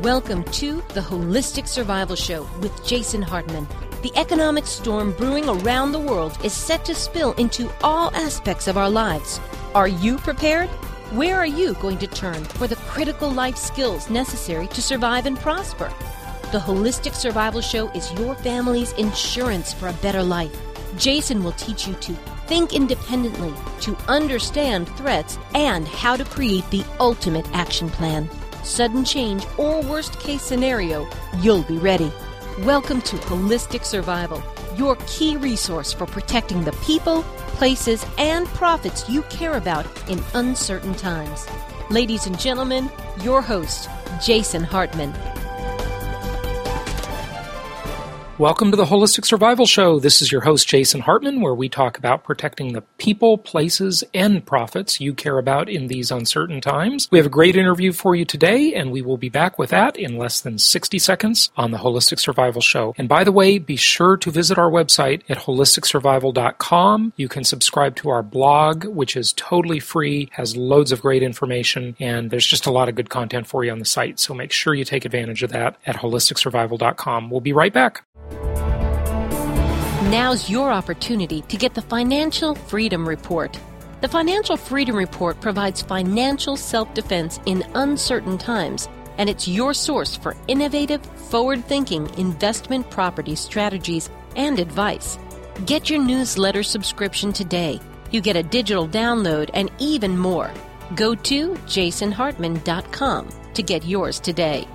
Welcome to the Holistic Survival Show with Jason Hartman. The economic storm brewing around the world is set to spill into all aspects of our lives. Are you prepared? Where are you going to turn for the critical life skills necessary to survive and prosper? The Holistic Survival Show is your family's insurance for a better life. Jason will teach you to think independently, to understand threats, and how to create the ultimate action plan. Sudden change or worst case scenario, you'll be ready. Welcome to Holistic Survival, your key resource for protecting the people, places, and profits you care about in uncertain times. Ladies and gentlemen, your host, Jason Hartman. Welcome to the Holistic Survival Show. This is your host, Jason Hartman, where we talk about protecting the people, places, and profits you care about in these uncertain times. We have a great interview for you today, and we will be back with that in less than 60 seconds on the Holistic Survival Show. And by the way, be sure to visit our website at holisticsurvival.com. You can subscribe to our blog, which is totally free, has loads of great information, and there's just a lot of good content for you on the site. So make sure you take advantage of that at holisticsurvival.com. We'll be right back. Now's your opportunity to get the Financial Freedom Report. The Financial Freedom Report provides financial self-defense in uncertain times, and it's your source for innovative, forward-thinking investment property strategies and advice. Get your newsletter subscription today. You get a digital download and even more. Go to jasonhartman.com to get yours today.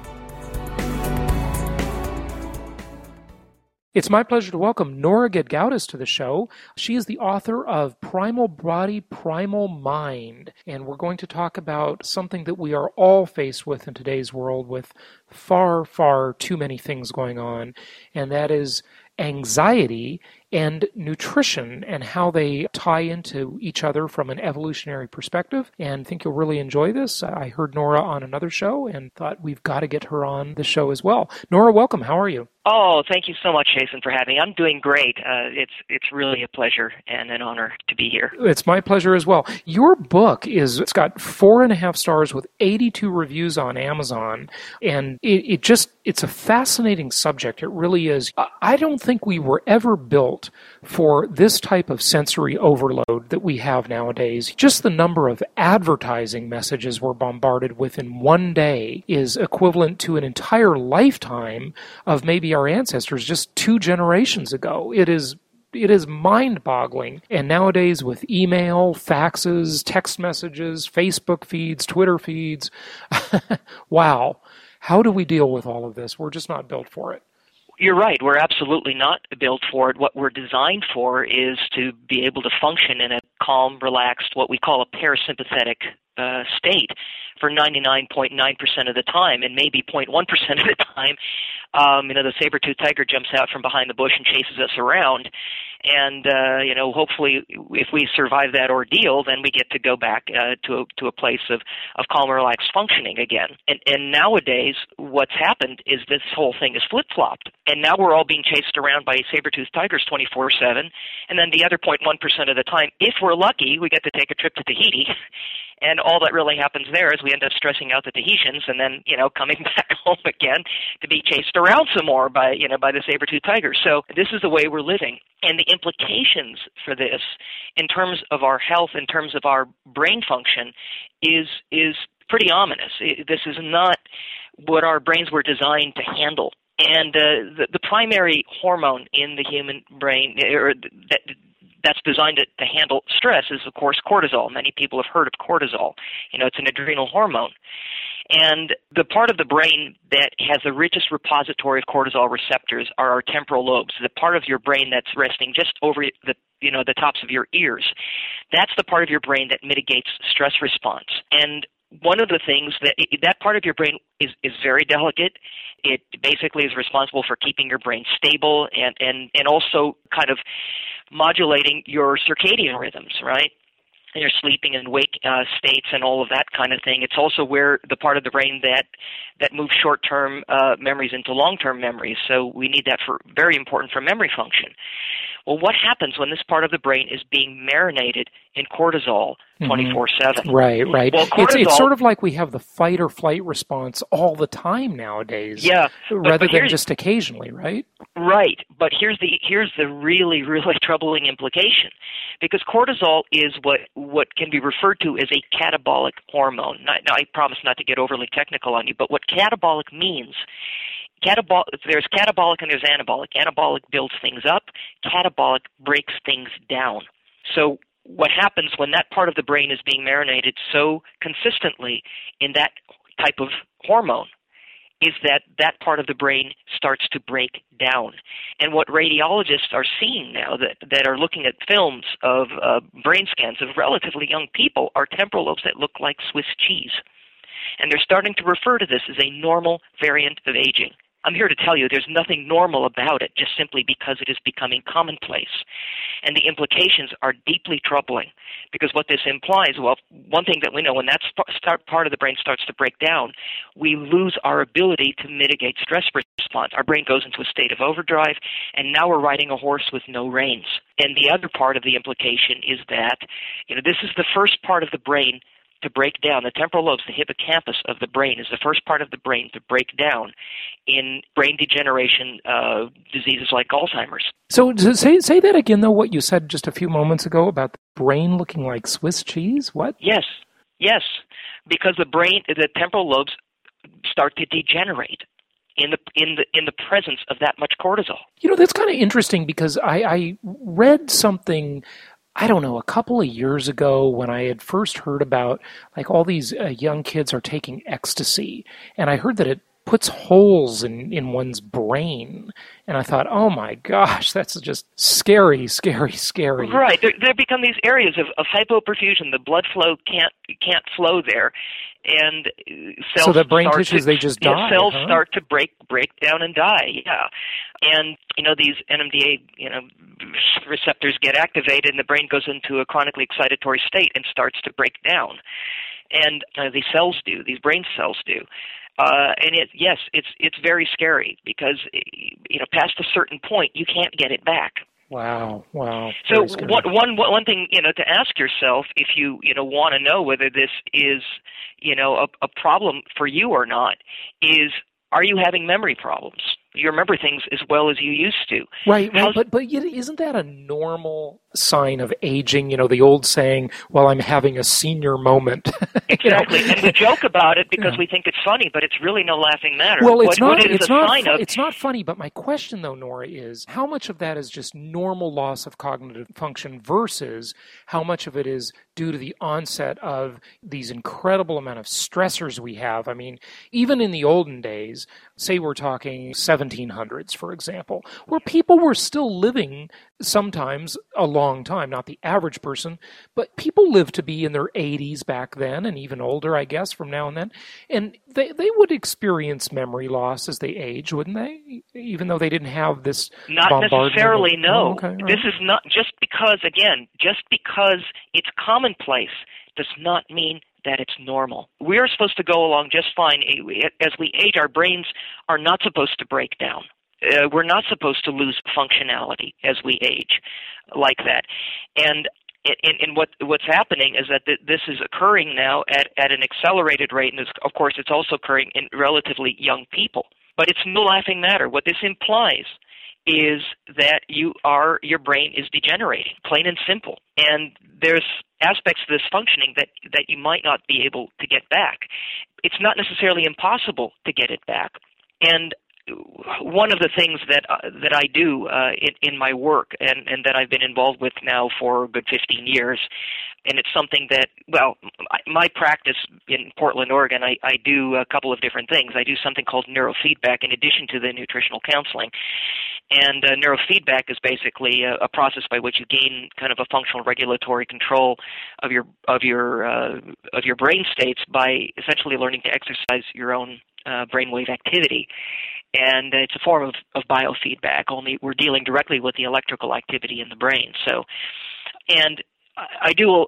It's my pleasure to welcome Nora Gedgaudas to the show. She is the author of Primal Body, Primal Mind, and we're going to talk about something that we are all faced with in today's world with far, far too many things going on, and that is anxiety and nutrition and how they tie into each other from an evolutionary perspective. And I think you'll really enjoy this. I heard Nora on another show and thought we've got to get her on the show as well. Nora, welcome. How are you? Oh, thank you so much, Jason, for having me. I'm doing great. It's really a pleasure and an honor to be here. It's my pleasure as well. Your book it's got 4.5 stars with 82 reviews on Amazon, and it's a fascinating subject. It really is. I don't think we were ever built for this type of sensory overload that we have nowadays. Just the number of advertising messages we're bombarded with in one day is equivalent to an entire lifetime of maybe our ancestors just 2 generations ago. It is mind-boggling. And nowadays with email, faxes, text messages, Facebook feeds, Twitter feeds, wow. How do we deal with all of this? We're just not built for it. You're right. We're absolutely not built for it. What we're designed for is to be able to function in a calm, relaxed, what we call a parasympathetic state for 99.9% of the time, and maybe 0.1% of the time. The saber-toothed tiger jumps out from behind the bush and chases us around. And, hopefully if we survive that ordeal, then we get to go back to a place of calm, relaxed functioning again. And nowadays, what's happened is this whole thing is flip-flopped. And now we're all being chased around by saber-toothed tigers 24/7. And then the other 0.1% of the time, if we're lucky, we get to take a trip to Tahiti. And all that really happens there is we end up stressing out the Tahitians and then, coming back home again to be chased around some more by the saber-toothed tiger. So this is the way we're living. And the implications for this in terms of our health, in terms of our brain function, is pretty ominous. This is not what our brains were designed to handle. And the primary hormone in the human brain, that's designed to handle stress, is, of course, cortisol. Many people have heard of cortisol. It's an adrenal hormone. And the part of the brain that has the richest repository of cortisol receptors are our temporal lobes, the part of your brain that's resting just over the tops of your ears. That's the part of your brain that mitigates stress response. And one of the things that part of your brain is very delicate. It basically is responsible for keeping your brain stable and also kind of modulating your circadian rhythms, right? And your sleeping and wake states and all of that kind of thing. It's also where the part of the brain that moves short-term memories into long-term memories. So we need that very important for memory function. Well, what happens when this part of the brain is being marinated in cortisol 24/7? Right. Well, It's sort of like we have the fight or flight response all the time nowadays, rather than just occasionally, right? Right, but here's the really, really troubling implication, because cortisol is what can be referred to as a catabolic hormone. Now, I promise not to get overly technical on you, but what catabolic means, there's catabolic and there's anabolic. Anabolic builds things up, catabolic breaks things down. So what happens when that part of the brain is being marinated so consistently in that type of hormone is that part of the brain starts to break down. And what radiologists are seeing now that are looking at films of brain scans of relatively young people are temporal lobes that look like Swiss cheese. And they're starting to refer to this as a normal variant of aging. I'm here to tell you there's nothing normal about it, just simply because it is becoming commonplace. And the implications are deeply troubling, because what this implies, well, one thing that we know, when that part of the brain starts to break down, we lose our ability to mitigate stress response. Our brain goes into a state of overdrive, and now we're riding a horse with no reins. And the other part of the implication is that, this is the first part of the brain to break down. The temporal lobes, the hippocampus of the brain, is the first part of the brain to break down in brain degeneration diseases like Alzheimer's. So say that again, though, what you said just a few moments ago about the brain looking like Swiss cheese? What? Yes, because the temporal lobes start to degenerate in the presence of that much cortisol. That's kind of interesting, because I read something, I don't know, a couple of years ago when I had first heard about, like, all these young kids are taking ecstasy, and I heard that it puts holes in one's brain, and I thought, oh my gosh, that's just scary. Right, there become these areas of hypoperfusion. The blood flow can't flow there, and cells. So the brain tissues, they just die. Cells start to break down and die. Yeah, and these NMDA receptors get activated, and the brain goes into a chronically excitatory state and starts to break down. And these brain cells do. And it's very scary, because past a certain point you can't get it back. Wow. So one thing to ask yourself, if you want to know whether this is a problem for you or not, is, are you having memory problems? You remember things as well as you used to. Right. But isn't that a normal sign of aging? The old saying, well, I'm having a senior moment. Exactly. And we joke about it because we think it's funny, but it's really no laughing matter. Well, it's not funny, but my question, though, Nora, is how much of that is just normal loss of cognitive function versus how much of it is due to the onset of these incredible amount of stressors we have? I mean, even in the olden days, say we're talking 1700s, for example, where people were still living sometimes a long time, not the average person, but people lived to be in their 80s back then, and even older, I guess, from now and then. And they would experience memory loss as they age, wouldn't they? Even though they didn't have this bombardment. Not necessarily, no. Oh, okay, right. This is not, just because it's commonplace does not mean that it's normal. We are supposed to go along just fine. As we age, our brains are not supposed to break down. We're not supposed to lose functionality as we age like that. And what's happening is that this is occurring now at an accelerated rate, and of course it's also occurring in relatively young people. But it's no laughing matter. What this implies is that your brain is degenerating, plain and simple. And there's aspects of this functioning that you might not be able to get back. It's not necessarily impossible to get it back. And one of the things that I do in my work, and that I've been involved with now for a good 15 years, and it's something that, well, my practice in Portland, Oregon, I do a couple of different things. I do something called neurofeedback in addition to the nutritional counseling. And neurofeedback is basically a process by which you gain kind of a functional regulatory control of your brain states by essentially learning to exercise your own brainwave activity. And it's a form of biofeedback, only we're dealing directly with the electrical activity in the brain. So, and I do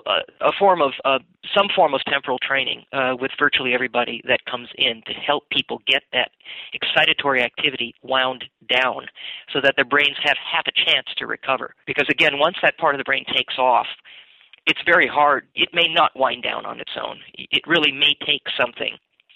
some form of temporal training with virtually everybody that comes in to help people get that excitatory activity wound down so that their brains have half a chance to recover. Because again, once that part of the brain takes off, it's very hard. It may not wind down on its own. It really may take something,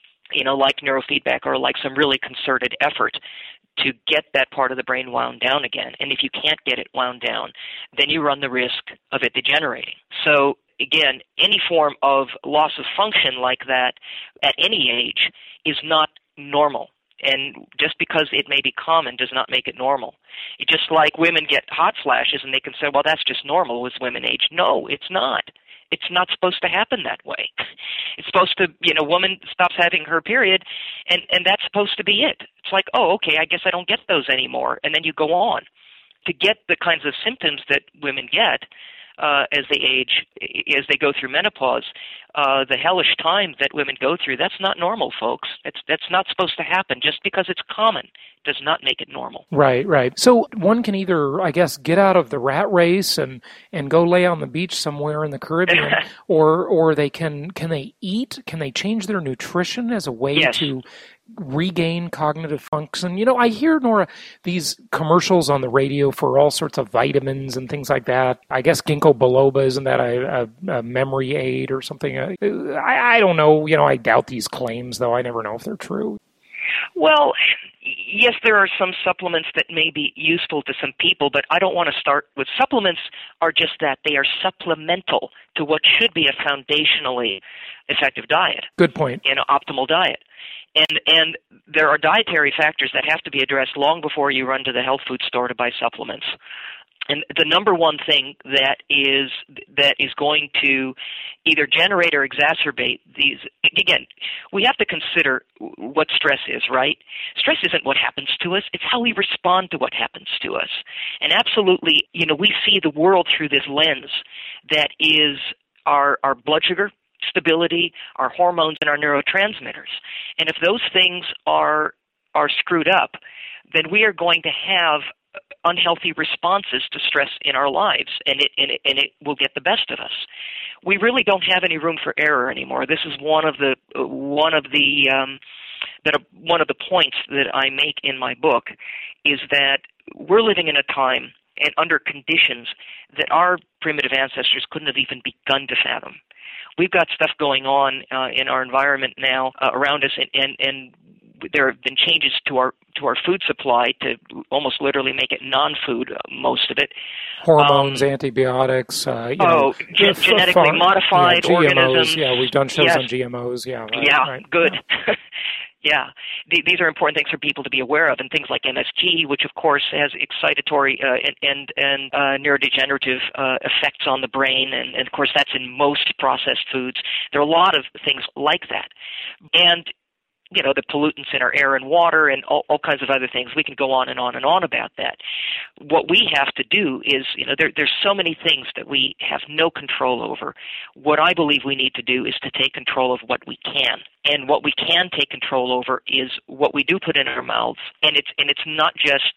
like neurofeedback or like some really concerted effort to get that part of the brain wound down again. And if you can't get it wound down, then you run the risk of it degenerating. So again, any form of loss of function like that at any age is not normal. And just because it may be common does not make it normal. It's just like women get hot flashes and they can say, well, that's just normal as women age. No, it's not. It's not supposed to happen that way. It's supposed to, woman stops having her period, and that's supposed to be it. It's like, oh, okay, I guess I don't get those anymore, and then you go on. To get the kinds of symptoms that women get as they age, as they go through menopause, the hellish time that women go through, that's not normal, folks. That's not supposed to happen. Just because it's common does not make it normal. Right. So one can either, I guess, get out of the rat race and go lay on the beach somewhere in the Caribbean, or they can they eat? Can they change their nutrition as a way to regain cognitive function? I hear, Nora, these commercials on the radio for all sorts of vitamins and things like that. I guess ginkgo biloba, isn't that a memory aid or something? I don't know. I doubt these claims, though. I never know if they're true. Well, yes, there are some supplements that may be useful to some people, but I don't want to start with supplements are just that. They are supplemental to what should be a foundationally effective diet. Good point. An optimal diet. And there are dietary factors that have to be addressed long before you run to the health food store to buy supplements. And the number one thing that is going to either generate or exacerbate these, again, we have to consider what stress is, right? Stress isn't what happens to us, it's how we respond to what happens to us. And absolutely, we see the world through this lens that is our blood sugar stability, our hormones, and our neurotransmitters. And if those things are screwed up, then we are going to have unhealthy responses to stress in our lives, and it will get the best of us. We really don't have any room for error anymore. This is one of the points that I make in my book, is that we're living in a time and under conditions that our primitive ancestors couldn't have even begun to fathom. We've got stuff going on in our environment now around us, and there have been changes to our food supply to almost literally make it non-food, most of it. Hormones, antibiotics, genetically modified GMOs, organisms. Yeah, we've done shows on GMOs. Yeah, right. Good. Yeah, these are important things for people to be aware of, and things like MSG, which of course has excitatory and neurodegenerative effects on the brain, and of course that's in most processed foods. There are a lot of things like that, and the pollutants in our air and water and all kinds of other things. We can go on and on and on about that. What we have to do is, there's so many things that we have no control over. What I believe we need to do is to take control of what we can. And what we can take control over is what we do put in our mouths. And it's not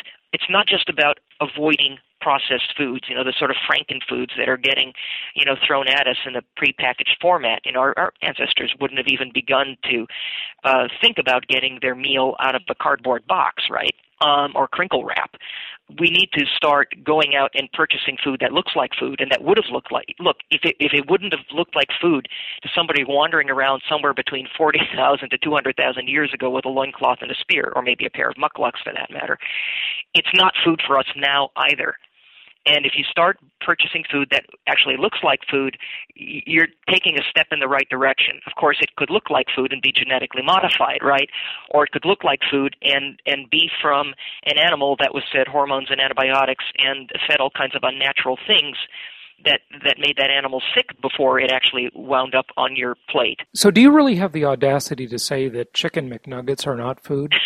just about avoiding processed foods, the sort of Franken foods that are getting, thrown at us in a prepackaged format. Our ancestors wouldn't have even begun to think about getting their meal out of a cardboard box, right? Or crinkle wrap. We need to start going out and purchasing food that looks like food and that would have looked like. Look, if it wouldn't have looked like food to somebody wandering around somewhere between 40,000 to 200,000 years ago with a loincloth and a spear, or maybe a pair of mucklucks for that matter, it's not food for us now either. And if you start purchasing food that actually looks like food, you're taking a step in the right direction. Of course, it could look like food and be genetically modified, right? Or it could look like food and be from an animal that was fed hormones and antibiotics and fed all kinds of unnatural things that made that animal sick before it actually wound up on your plate. So do you really have the audacity to say that chicken McNuggets are not food?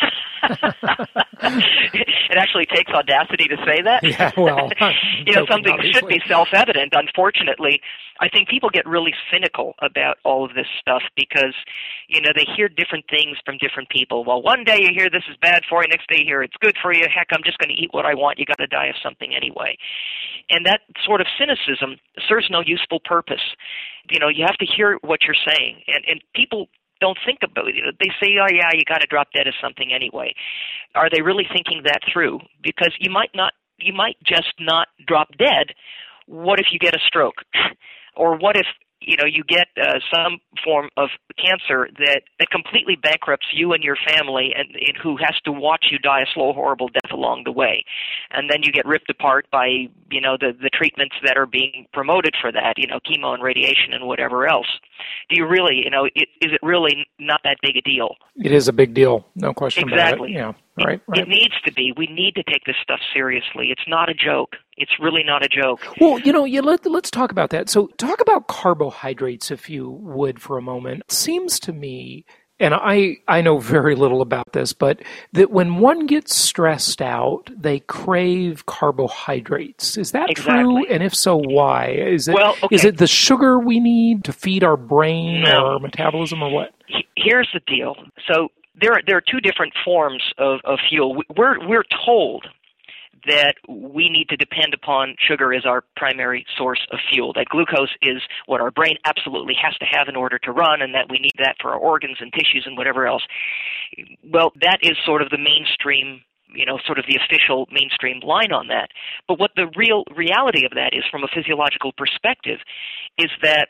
It actually takes audacity to say that. Yeah, well, something that should be self-evident. Unfortunately, I think people get really cynical about all of this stuff because, they hear different things from different people. Well, one day you hear this is bad for you, next day you hear it's good for you. Heck, I'm just going to eat what I want. You got to die of something anyway. And that sort of cynicism serves no useful purpose. You have to hear what you're saying, and people don't think about it. They say, oh yeah, you got to drop dead of something anyway. Are they really thinking that through? Because you might just not drop dead. What if you get a stroke? Or what if, you get some form of cancer that completely bankrupts you and your family and who has to watch you die a slow, horrible death along the way. And then you get ripped apart by, the treatments that are being promoted for that, chemo and radiation and whatever else. Do you really, is it really not that big a deal? It is a big deal, no question exactly. about it. Yeah, right. It needs to be. We need to take this stuff seriously. It's not a joke. It's really not a joke. Well, let's talk about that. So talk about carbohydrates, if you would, for a moment. It seems to me, and I know very little about this, but that when one gets stressed out, they crave carbohydrates. Is that true? And if so, why? Is it the sugar we need to feed our brain or our metabolism, or what? Here's the deal. So there are two different forms of fuel. We're told that we need to depend upon sugar as our primary source of fuel, that glucose is what our brain absolutely has to have in order to run, and that we need that for our organs and tissues and whatever else. Well, that is sort of the mainstream, sort of the official mainstream line on that. But what the real reality of that is from a physiological perspective is that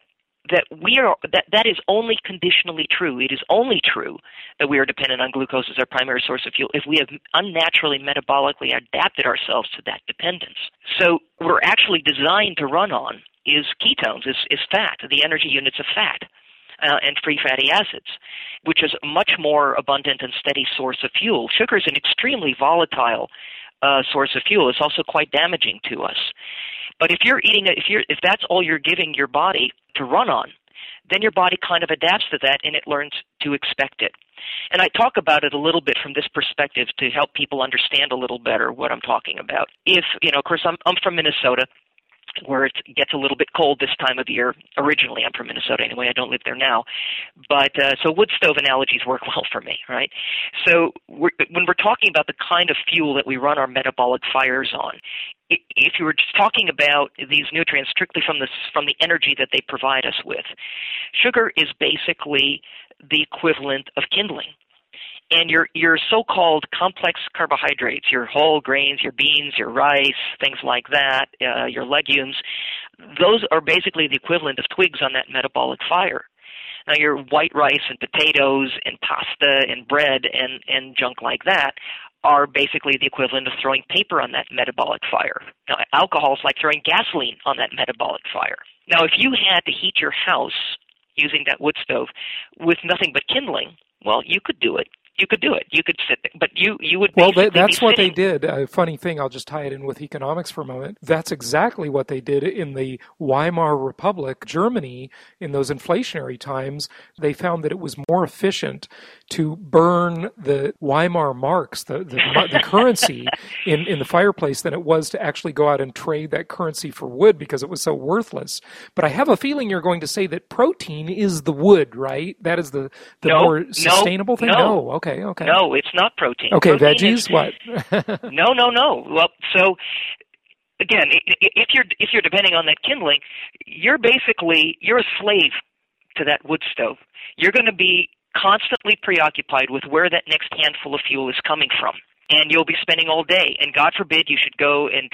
that is only conditionally true. It is only true that we are dependent on glucose as our primary source of fuel if we have unnaturally metabolically adapted ourselves to that dependence. So we're actually designed to run on is ketones, is fat, the energy units of fat, and free fatty acids, which is a much more abundant and steady source of fuel. Sugar is an extremely volatile source of fuel. It's also quite damaging to us. But if if that's all you're giving your body to run on, then your body kind of adapts to that and it learns to expect it. And I talk about it a little bit from this perspective to help people understand a little better what I'm talking about. Of course, I'm from Minnesota, where it gets a little bit cold this time of year. Originally, I'm from Minnesota anyway. I don't live there now. But so wood stove analogies work well for me, right? So when we're talking about the kind of fuel that we run our metabolic fires on, if you were just talking about these nutrients strictly from the energy that they provide us with, sugar is basically the equivalent of kindling. And your so-called complex carbohydrates, your whole grains, your beans, your rice, things like that, your legumes, those are basically the equivalent of twigs on that metabolic fire. Now, your white rice and potatoes and pasta and bread and junk like that are basically the equivalent of throwing paper on that metabolic fire. Now, alcohol is like throwing gasoline on that metabolic fire. Now, if you had to heat your house using that wood stove with nothing but kindling, well, you could do it. You could do it. You could sit there, but you would basically that's what they sitting. did. A funny thing, I'll just tie it in with economics for a moment. That's exactly what they did in the Weimar Republic, Germany, in those inflationary times. They found that it was more efficient to burn the Weimar marks, the currency, in the fireplace than it was to actually go out and trade that currency for wood because it was so worthless. But I have a feeling you're going to say that protein is the wood, right? That is the more sustainable thing? No. Okay. No, it's not protein. Okay, protein veggies, what? No. Well, so again, if you're depending on that kindling, you're a slave to that wood stove. You're going to be constantly preoccupied with where that next handful of fuel is coming from. And you'll be spending all day. And God forbid you should go and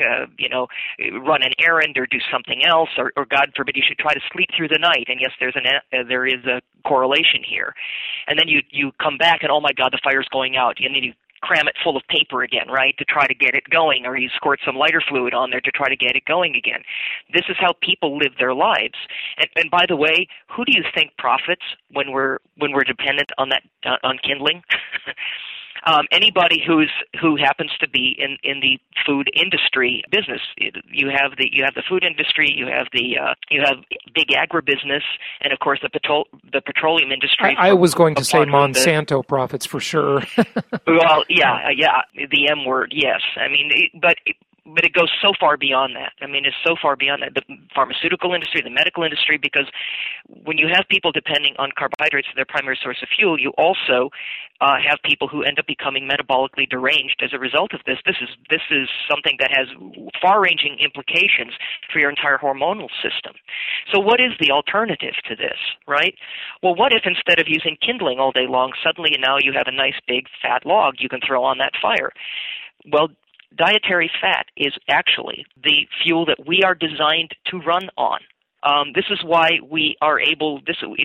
run an errand or do something else, or God forbid you should try to sleep through the night. And yes, there is a correlation here. And then you come back and, oh my God, the fire's going out. And then you cram it full of paper again, right, to try to get it going, or you squirt some lighter fluid on there to try to get it going again. This is how people live their lives. And by the way, who do you think profits when we're dependent on that on kindling? Anybody who happens to be in the food industry business, you have the food industry, you have big agribusiness, and of course the petroleum industry. I was going to say Monsanto profits for sure. Well, yeah, the M word, yes. I mean, but it goes so far beyond that. I mean, it's so far beyond that. The pharmaceutical industry, the medical industry, because when you have people depending on carbohydrates as their primary source of fuel, you also have people who end up becoming metabolically deranged as a result of this. This is something that has far-ranging implications for your entire hormonal system. So what is the alternative to this, right? Well, what if instead of using kindling all day long, suddenly now you have a nice big fat log you can throw on that fire? Well, dietary fat is actually the fuel that we are designed to run on. This is why we are able.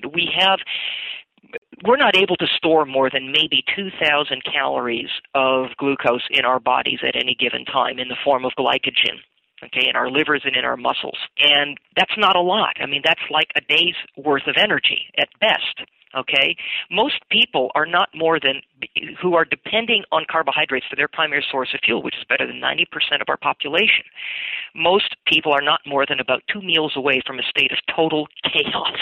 We're not able to store more than maybe 2,000 calories of glucose in our bodies at any given time in the form of glycogen, okay, in our livers and in our muscles. And that's not a lot. I mean, that's like a day's worth of energy at best. Okay, most people are not more than who are depending on carbohydrates for their primary source of fuel, which is better than 90% of our population. Most people are not more than about 2 meals away from a state of total chaos.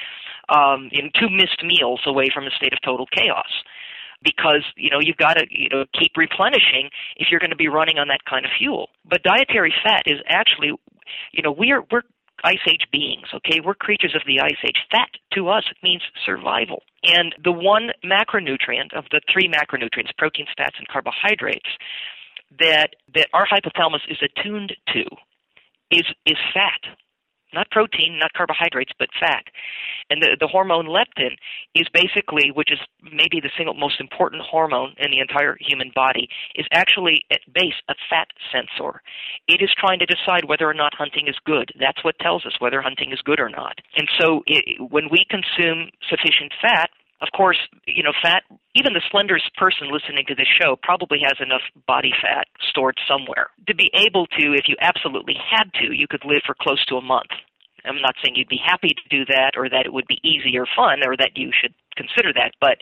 2 missed meals away from a state of total chaos, because you've got to keep replenishing if you're going to be running on that kind of fuel. But dietary fat is actually, we're Ice Age beings, okay? We're creatures of the Ice Age. Fat, to us, means survival. And the one macronutrient of the 3 macronutrients, proteins, fats, and carbohydrates, that our hypothalamus is attuned to is fat. Not protein, not carbohydrates, but fat. And the hormone leptin is basically, which is maybe the single most important hormone in the entire human body, is actually at base a fat sensor. It is trying to decide whether or not hunting is good. That's what tells us whether hunting is good or not. And so when we consume sufficient fat, of course, fat, even the slenderest person listening to this show probably has enough body fat stored somewhere to be able to, if you absolutely had to, you could live for close to a month. I'm not saying you'd be happy to do that or that it would be easy or fun or that you should consider that, but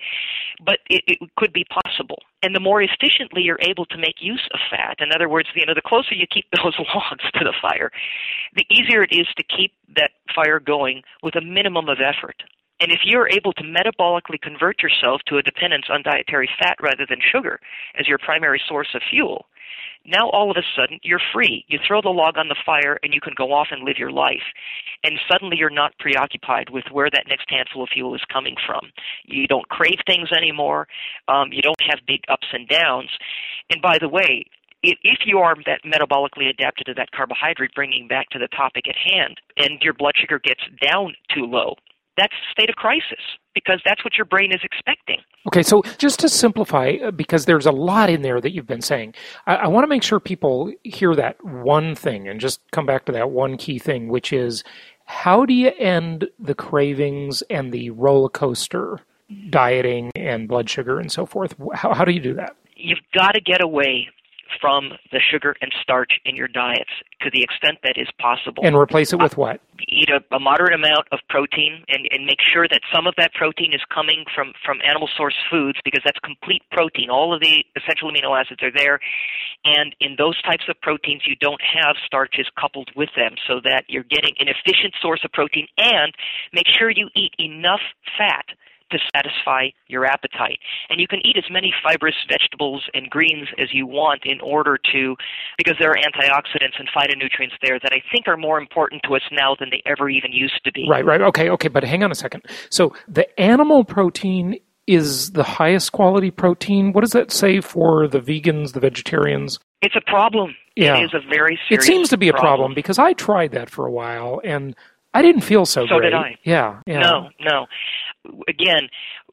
it could be possible. And the more efficiently you're able to make use of fat, in other words, the closer you keep those logs to the fire, the easier it is to keep that fire going with a minimum of effort. And if you're able to metabolically convert yourself to a dependence on dietary fat rather than sugar as your primary source of fuel, now all of a sudden you're free. You throw the log on the fire and you can go off and live your life. And suddenly you're not preoccupied with where that next handful of fuel is coming from. You don't crave things anymore. You don't have big ups and downs. And by the way, if you are that metabolically adapted to that carbohydrate, bringing back to the topic at hand, and your blood sugar gets down too low, that's a state of crisis, because that's what your brain is expecting. Okay, so just to simplify, because there's a lot in there that you've been saying, I want to make sure people hear that one thing and just come back to that one key thing, which is, how do you end the cravings and the roller coaster dieting and blood sugar and so forth? How do you do that? You've got to get away from the sugar and starch in your diets to the extent that is possible. And replace it with what? Eat a moderate amount of protein and make sure that some of that protein is coming from animal source foods, because that's complete protein. All of the essential amino acids are there. And in those types of proteins, you don't have starches coupled with them, so that you're getting an efficient source of protein, and make sure you eat enough fat to satisfy your appetite. And you can eat as many fibrous vegetables and greens as you want in order to, because there are antioxidants and phytonutrients there that I think are more important to us now than they ever even used to be. Right. Okay, but hang on a second. So the animal protein is the highest quality protein. What does that say for the vegans, the vegetarians? It's a problem. Yeah. It is a very serious It seems to be a problem, because I tried that for a while, and I didn't feel so great. So did I. Yeah. No. Again,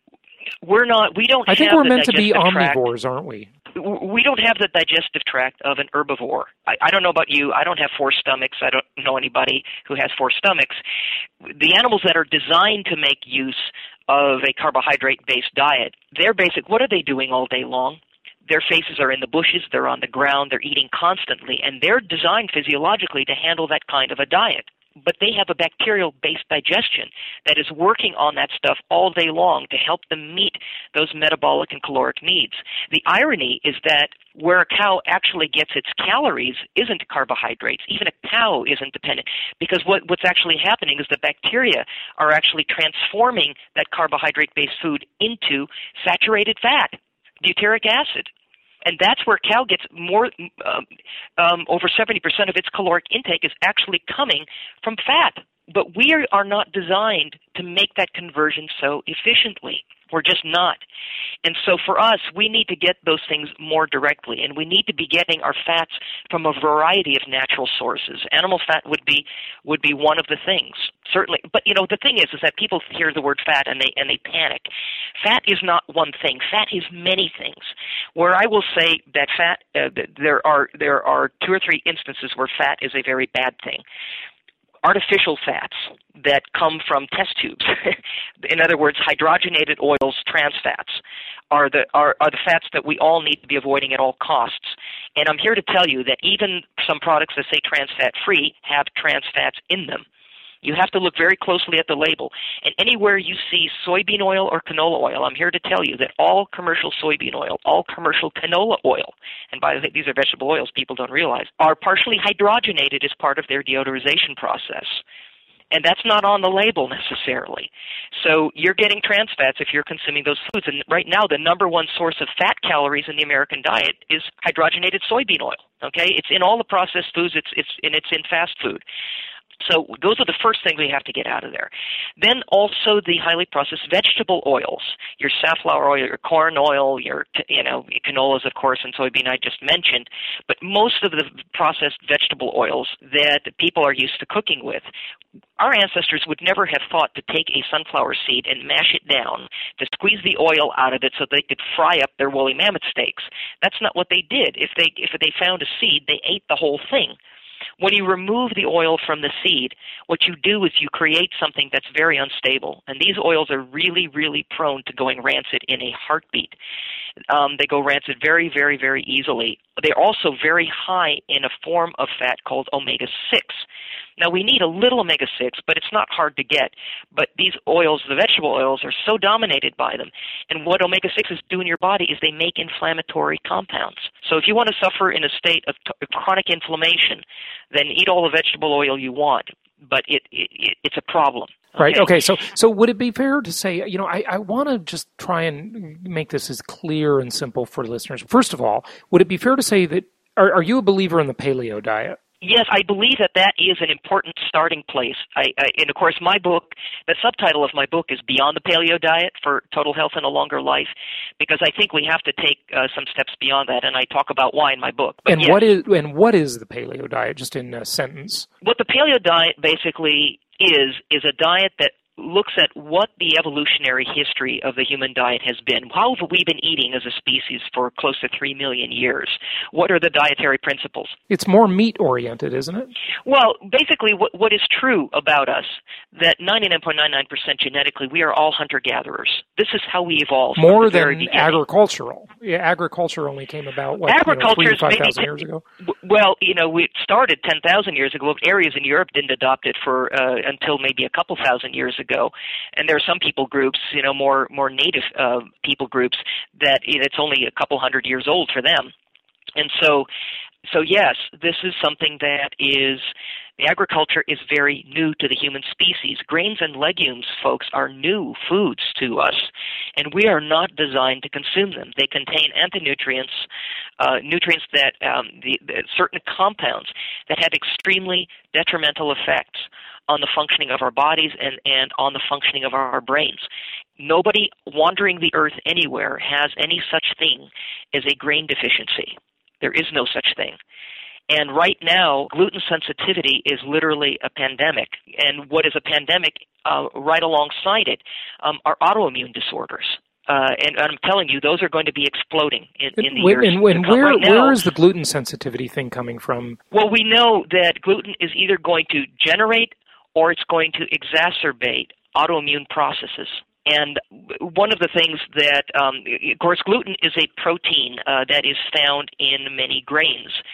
we don't I think have we're the meant to be omnivores, tract. Aren't we? We don't have the digestive tract of an herbivore. I don't know about you. I don't have 4 stomachs. I don't know anybody who has 4 stomachs. The animals that are designed to make use of a carbohydrate-based diet, they're basic. What are they doing all day long? Their faces are in the bushes, they're on the ground, they're eating constantly, and they're designed physiologically to handle that kind of a diet. but they have a bacterial-based digestion that is working on that stuff all day long to help them meet those metabolic and caloric needs. The irony is that where a cow actually gets its calories isn't carbohydrates. Even a cow isn't dependent, because what's actually happening is the bacteria are actually transforming that carbohydrate-based food into saturated fat, butyric acid. And that's where cow gets more, over 70% of its caloric intake is actually coming from fat. But we are not designed to make that conversion so efficiently. We're just not. And so for us, we need to get those things more directly, and we need to be getting our fats from a variety of natural sources. Animal fat would be one of the things, certainly. But the thing is that people hear the word fat and they panic. Fat is not one thing. Fat is many things. Where I will say that fat, there are 2 or 3 instances where fat is a very bad thing. Artificial fats that come from test tubes, in other words, hydrogenated oils, trans fats, are the fats that we all need to be avoiding at all costs. And I'm here to tell you that even some products that say trans fat free have trans fats in them. You have to look very closely at the label. And anywhere you see soybean oil or canola oil, I'm here to tell you that all commercial soybean oil, all commercial canola oil, and by the way, these are vegetable oils people don't realize, are partially hydrogenated as part of their deodorization process. And that's not on the label necessarily. So you're getting trans fats if you're consuming those foods. And right now, the number one source of fat calories in the American diet is hydrogenated soybean oil. Okay, it's in all the processed foods. It's in fast food. So those are the first things we have to get out of there. Then also the highly processed vegetable oils, your safflower oil, your corn oil, your canolas, of course, and soybean I just mentioned. But most of the processed vegetable oils that people are used to cooking with, our ancestors would never have thought to take a sunflower seed and mash it down, to squeeze the oil out of it so they could fry up their woolly mammoth steaks. That's not what they did. If they found a seed, they ate the whole thing. When you remove the oil from the seed, what you do is you create something that's very unstable. And these oils are really, really prone to going rancid in a heartbeat. They go rancid very, very, very easily. They're also very high in a form of fat called omega-6. Now, we need a little omega-6, but it's not hard to get. But these oils, the vegetable oils, are so dominated by them. And what omega-6s do in your body is they make inflammatory compounds. So if you want to suffer in a state of chronic inflammation, then eat all the vegetable oil you want. But it's a problem. Okay? Right. Okay. So would it be fair to say, I want to just try and make this as clear and simple for listeners. First of all, would it be fair to say that, are you a believer in the paleo diet? Yes, I believe that is an important starting place. And of course, my book, the subtitle of my book is Beyond the Paleo Diet for Total Health and a Longer Life, because I think we have to take some steps beyond that, and I talk about why in my book. But and yes, what is the paleo diet, just in a sentence? What the paleo diet basically is a diet that looks at what the evolutionary history of the human diet has been. How have we been eating as a species for close to 3 million years? What are the dietary principles? It's more meat-oriented, isn't it? Well, basically what is true about us, that 99.99% genetically, we are all hunter-gatherers. This is how we evolved. More than agricultural. Yeah, agriculture only came about, 3,000 to 5,000 years ago? Well, we started 10,000 years ago. Areas in Europe didn't adopt it for until maybe a couple thousand years ago. And there are some people groups, more native people groups, that it's only a couple hundred years old for them. And so yes, this is something that is, the agriculture is very new to the human species. Grains and legumes, folks, are new foods to us, and we are not designed to consume them. They contain anti-nutrients, nutrients that, certain compounds that have extremely detrimental effects on the functioning of our bodies and on the functioning of our brains. Nobody wandering the earth anywhere has any such thing as a grain deficiency. There is no such thing. And right now, gluten sensitivity is literally a pandemic. And what is a pandemic right alongside it are autoimmune disorders. And I'm telling you, those are going to be exploding in the years to come. And where is the gluten sensitivity thing coming from? Well, we know that gluten is either going to generate or it's going to exacerbate autoimmune processes. And one of the things that, of course, gluten is a protein that is found in many grains.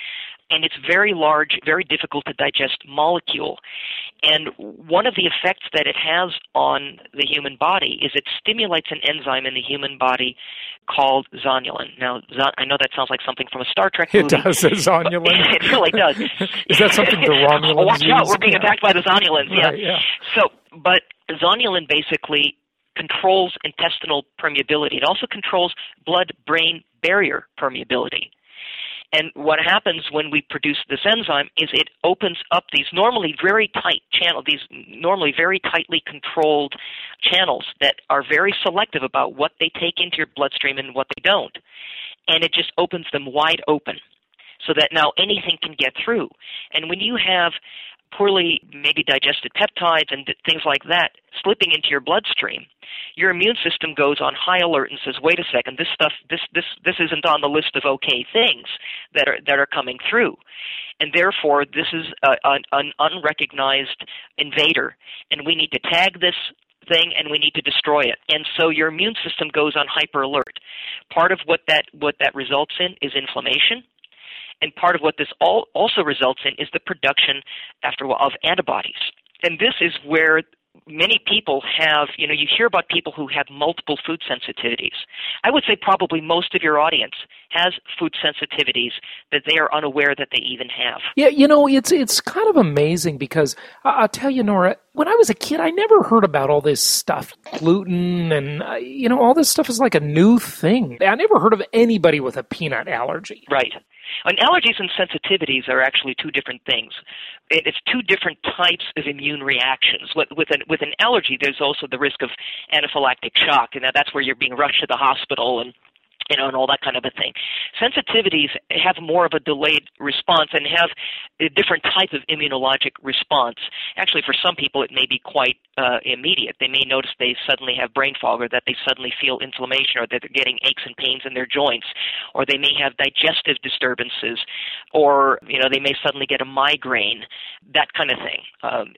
and it's very large, very difficult to digest molecule. And one of the effects that it has on the human body is it stimulates an enzyme in the human body called zonulin. Now, I know that sounds like something from a Star Trek movie. It does, zonulin. It really does. Is that something the Romulans watch out, use? we're being attacked by the zonulins. Right, yeah. So, but zonulin basically controls intestinal permeability. It also controls blood-brain barrier permeability. And what happens when we produce this enzyme is it opens up these normally very tight channels, these normally very tightly controlled channels that are very selective about what they take into your bloodstream and what they don't. And it just opens them wide open so that now anything can get through. And when you have poorly maybe digested peptides and things like that slipping into your bloodstream, your immune system goes on high alert and says, "Wait a second, this stuff, this isn't on the list of okay things that are coming through," and therefore this is an unrecognized invader, and we need to tag this thing and we need to destroy it. And so your immune system goes on hyper alert. Part of what that results in is inflammation. And part of what this also results in is the production, after a while, of antibodies. And this is where many people have, you hear about people who have multiple food sensitivities. I would say probably most of your audience has food sensitivities that they are unaware that they even have. Yeah, it's kind of amazing because I'll tell you, Nora, when I was a kid, I never heard about all this stuff, gluten and, all this stuff is like a new thing. I never heard of anybody with a peanut allergy. Right. And allergies and sensitivities are actually two different things. It's two different types of immune reactions. With an allergy, there's also the risk of anaphylactic shock, and that's where you're being rushed to the hospital and all that kind of a thing. Sensitivities have more of a delayed response and have a different type of immunologic response. Actually, for some people, it may be quite immediate. They may notice they suddenly have brain fog, or that they suddenly feel inflammation, or that they're getting aches and pains in their joints, or they may have digestive disturbances, or they may suddenly get a migraine, that kind of thing.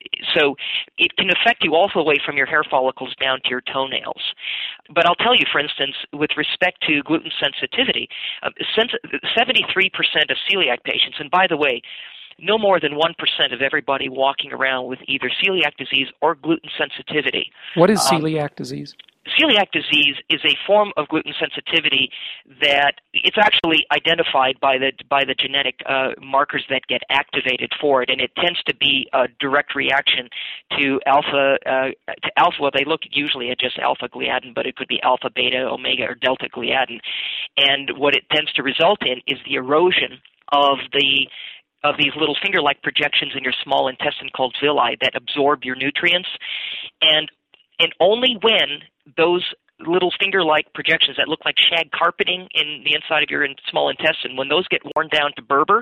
So it can affect you all the way from your hair follicles down to your toenails. But I'll tell you, for instance, with respect to gluten sensitivity, 73% of celiac patients, and by the way, no more than 1% of everybody walking around with either celiac disease or gluten sensitivity. What is celiac disease? Celiac disease is a form of gluten sensitivity that it's actually identified by the genetic markers that get activated for it, and it tends to be a direct reaction to alpha. Well, they look usually at just alpha gliadin, but it could be alpha, beta, omega, or delta gliadin. And what it tends to result in is the erosion of these little finger-like projections in your small intestine called villi that absorb your nutrients, and only when those little finger-like projections that look like shag carpeting in the inside of your small intestine, when those get worn down to Berber,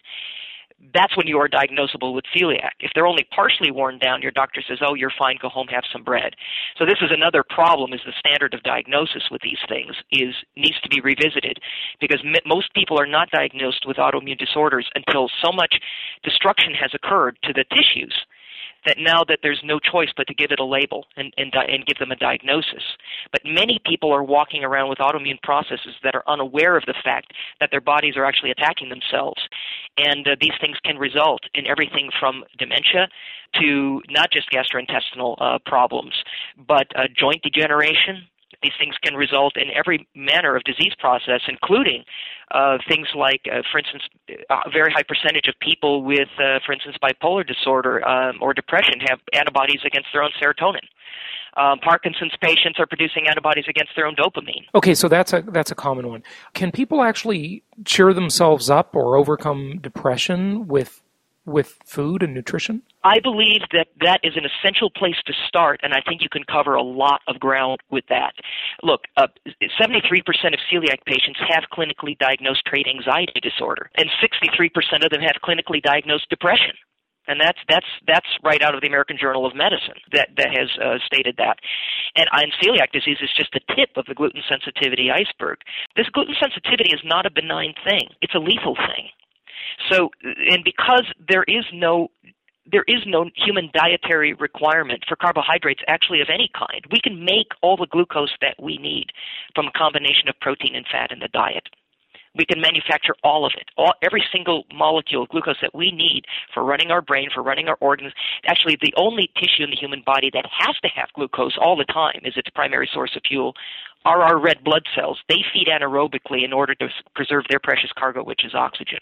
that's when you are diagnosable with celiac. If they're only partially worn down, your doctor says, "Oh, you're fine, go home, have some bread." So this is another problem, is the standard of diagnosis with these things needs to be revisited, because most people are not diagnosed with autoimmune disorders until so much destruction has occurred to the tissues that now that there's no choice but to give it a label and give them a diagnosis. But many people are walking around with autoimmune processes that are unaware of the fact that their bodies are actually attacking themselves. And these things can result in everything from dementia to not just gastrointestinal problems, but joint degeneration. These things can result in every manner of disease process, including things like, for instance, a very high percentage of people with, for instance, bipolar disorder or depression have antibodies against their own serotonin. Parkinson's patients are producing antibodies against their own dopamine. Okay, so that's a common one. Can people actually cheer themselves up or overcome depression with food and nutrition? I believe that is an essential place to start, and I think you can cover a lot of ground with that. Look, 73% of celiac patients have clinically diagnosed trait anxiety disorder, and 63% of them have clinically diagnosed depression. And that's right out of the American Journal of Medicine that has stated that. And celiac disease is just the tip of the gluten sensitivity iceberg. This gluten sensitivity is not a benign thing. It's a lethal thing. So, and because there is no human dietary requirement for carbohydrates actually of any kind, we can make all the glucose that we need from a combination of protein and fat in the diet. We can manufacture all of it, every single molecule of glucose that we need for running our brain, for running our organs. Actually, the only tissue in the human body that has to have glucose all the time is its primary source of fuel are our red blood cells. They feed anaerobically in order to preserve their precious cargo, which is oxygen.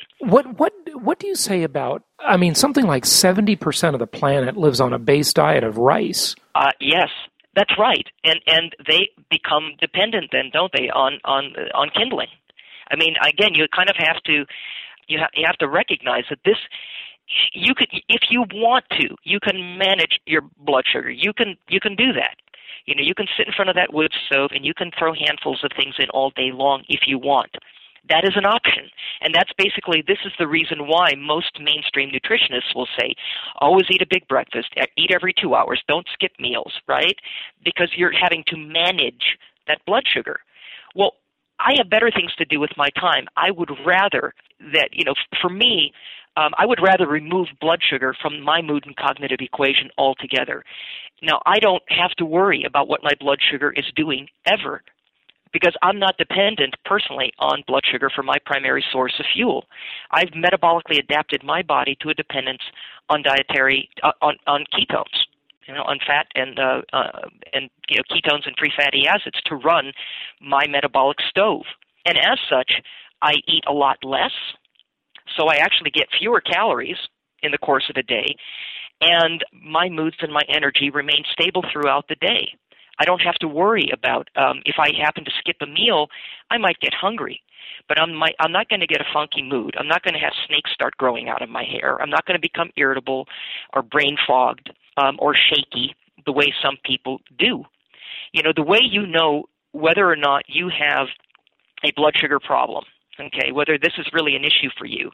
What do you say about, I mean, something like 70% of the planet lives on a base diet of rice? Yes. That's right, and they become dependent then, don't they, on kindling? I mean, again, you kind of have to you have to recognize that this you could, if you want to, you can manage your blood sugar. You can do that. You know, you can sit in front of that wood stove and you can throw handfuls of things in all day long if you want. That is an option. And that's basically, this is the reason why most mainstream nutritionists will say, always eat a big breakfast, eat every 2 hours, don't skip meals, right? Because you're having to manage that blood sugar. Well, I have better things to do with my time. I would rather that, you know, for me, I would rather remove blood sugar from my mood and cognitive equation altogether. Now, I don't have to worry about what my blood sugar is doing ever, because I'm not dependent personally on blood sugar for my primary source of fuel. I've metabolically adapted my body to a dependence on dietary on ketones, you know, on fat and you know, ketones and free fatty acids to run my metabolic stove. And as such, I eat a lot less, so I actually get fewer calories in the course of a day, and my moods and my energy remain stable throughout the day. I don't have to worry about if I happen to skip a meal, I might get hungry. But I'm not going to get a funky mood. I'm not going to have snakes start growing out of my hair. I'm not going to become irritable or brain fogged or shaky the way some people do. You know, the way you know whether or not you have a blood sugar problem, okay, whether this is really an issue for you,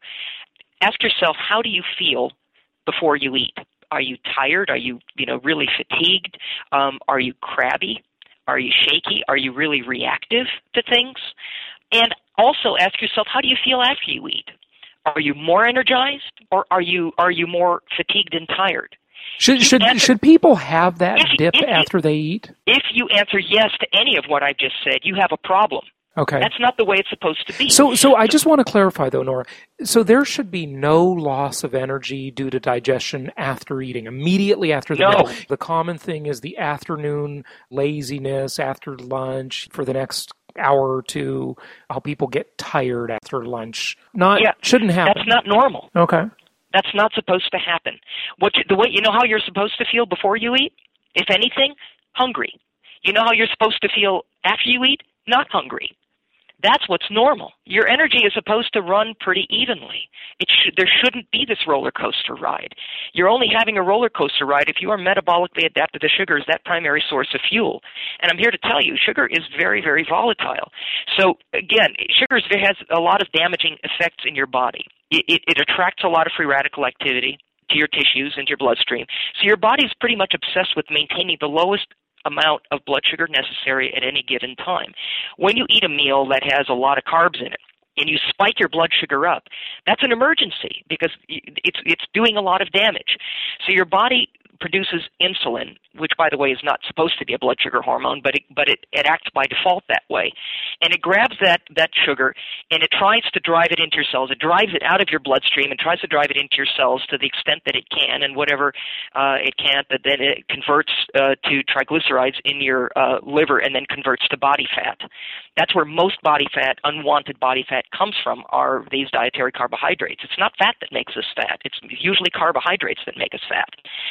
ask yourself, how do you feel before you eat? Are you tired? Are you, really fatigued? Are you crabby? Are you shaky? Are you really reactive to things? And also ask yourself, how do you feel after you eat? Are you more energized, or are you more fatigued and tired? Should people have that dip after they eat? If you answer yes to any of what I've just said, you have a problem. Okay. That's not the way it's supposed to be. So I just want to clarify, though, Nora. So there should be no loss of energy due to digestion after eating, immediately after the meal. The common thing is the afternoon laziness after lunch for the next hour or two, how people get tired after lunch. Shouldn't happen. That's not normal. Okay. That's not supposed to happen. The way, you know how you're supposed to feel before you eat? If anything, hungry. You know how you're supposed to feel after you eat? Not hungry. That's what's normal. Your energy is supposed to run pretty evenly. There shouldn't be this roller coaster ride. You're only having a roller coaster ride if you are metabolically adapted to sugar as that primary source of fuel. And I'm here to tell you, sugar is very, very volatile. So again, sugar has a lot of damaging effects in your body. It attracts a lot of free radical activity to your tissues and your bloodstream. So your body is pretty much obsessed with maintaining the lowest amount of blood sugar necessary at any given time. When you eat a meal that has a lot of carbs in it and you spike your blood sugar up, that's an emergency because it's doing a lot of damage. So your body produces insulin, which, by the way, is not supposed to be a blood sugar hormone, but it acts by default that way. And it grabs that sugar and it tries to drive it into your cells. It drives it out of your bloodstream and tries to drive it into your cells to the extent that it can, and whatever it can't, but then it converts to triglycerides in your liver and then converts to body fat. That's where most body fat, unwanted body fat, comes from, are these dietary carbohydrates. It's not fat that makes us fat. It's usually carbohydrates that make us fat.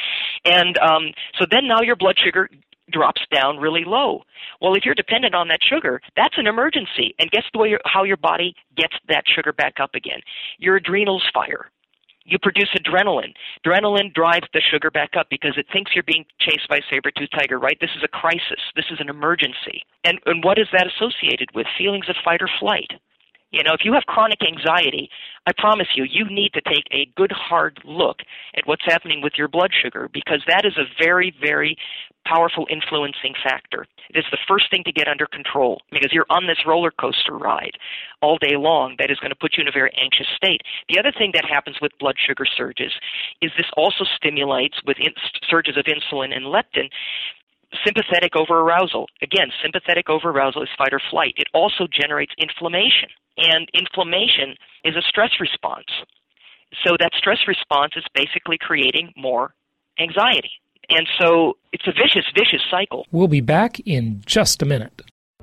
And so then now your blood sugar drops down really low. Well, if you're dependent on that sugar, that's an emergency. And guess how your body gets that sugar back up again? Your adrenals fire. You produce adrenaline. Adrenaline drives the sugar back up because it thinks you're being chased by a saber-toothed tiger, right? This is a crisis. This is an emergency. And what is that associated with? Feelings of fight or flight. You know, if you have chronic anxiety, I promise you, you need to take a good hard look at what's happening with your blood sugar, because that is a very, very powerful influencing factor. It is the first thing to get under control, because you're on this roller coaster ride all day long that is going to put you in a very anxious state. The other thing that happens with blood sugar surges is this also stimulates with surges of insulin and leptin, sympathetic overarousal. Again, sympathetic overarousal is fight or flight. It also generates inflammation, and inflammation is a stress response. So that stress response is basically creating more anxiety. And so it's a vicious, vicious cycle. We'll be back in just a minute.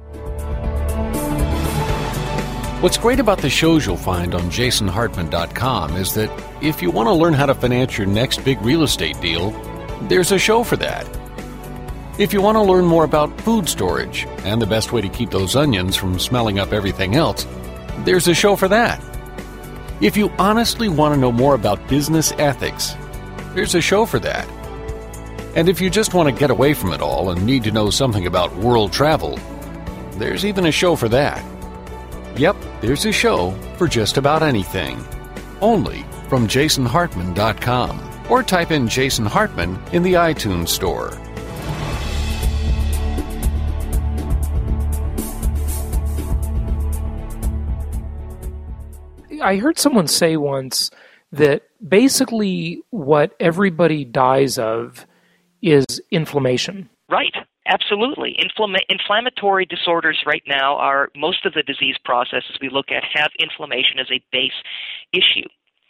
What's great about the shows you'll find on jasonhartman.com is that if you want to learn how to finance your next big real estate deal, there's a show for that. If you want to learn more about food storage and the best way to keep those onions from smelling up everything else, there's a show for that. If you honestly want to know more about business ethics, there's a show for that. And if you just want to get away from it all and need to know something about world travel, there's even a show for that. Yep, there's a show for just about anything. Only from jasonhartman.com. Or type in Jason Hartman in the iTunes store. I heard someone say once that basically what everybody dies of is inflammation. Right. Absolutely. Inflammatory disorders right now are, most of the disease processes we look at have inflammation as a base issue.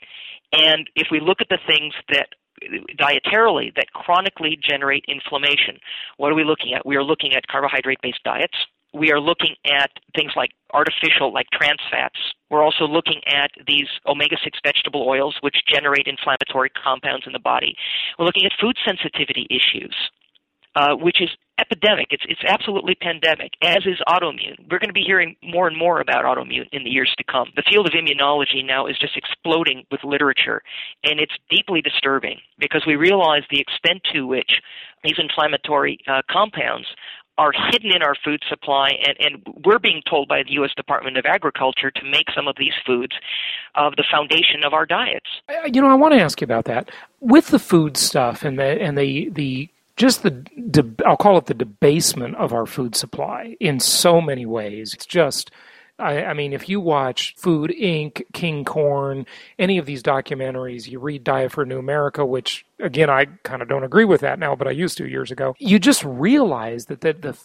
And if we look at the things that dietarily that chronically generate inflammation, what are we looking at? We are looking at carbohydrate-based diets. We are looking at things like artificial, like trans fats. We're also looking at these omega-6 vegetable oils, which generate inflammatory compounds in the body. We're looking at food sensitivity issues, which is epidemic. It's absolutely pandemic, as is autoimmune. We're going to be hearing more and more about autoimmune in the years to come. The field of immunology now is just exploding with literature, and it's deeply disturbing because we realize the extent to which these inflammatory compounds are hidden in our food supply, and we're being told by the U.S. Department of Agriculture to make some of these foods the foundation of our diets. You know, I want to ask you about that. With the food stuff and the I'll call it the debasement of our food supply in so many ways. It's just, I mean, if you watch Food Inc., King Corn, any of these documentaries, you read Diet for New America, which, again, I kind of don't agree with that now, but I used to years ago. You just realize that